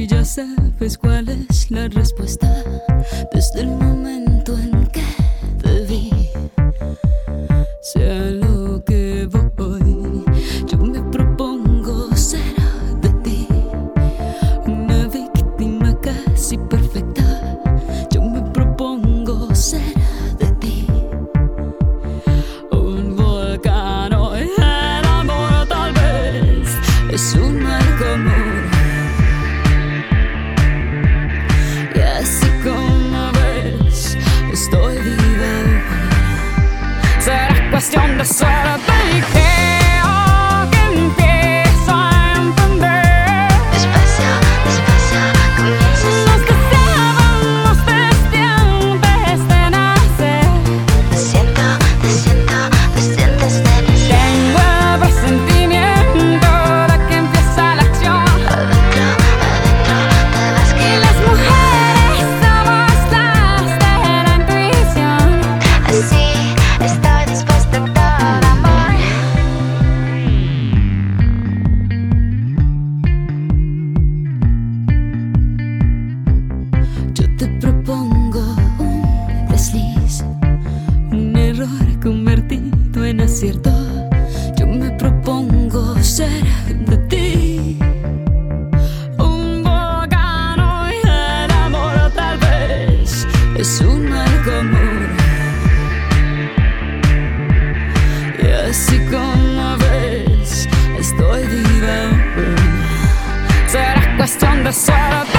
Y ya sabes cuál es la respuesta desde el momento en que te vi. Sea lo que voy, yo me propongo ser de ti una víctima casi perfecta. Yo me propongo ser de ti un volcán. Hoy el amor tal vez es un mal común, y así como ves estoy viva. Será cuestión de suerte y creo que empiezo a entender. Despacio, despacio, comienzas a Nos deseábamos desde antes de nacer. Te siento, te siento, te sientes de nacer. Tengo el presentimiento de que empieza la acción. Adentro, adentro, te vas Y que las mujeres somos las de la intuición. así estoy dispuesta a todo amor. Yo te propongo un desliz, un error convertido en acierto. Yo me propongo ser de ti un volcán. Y el amor tal vez es un mal común, y así como ves estoy viva. Será cuestión de suerte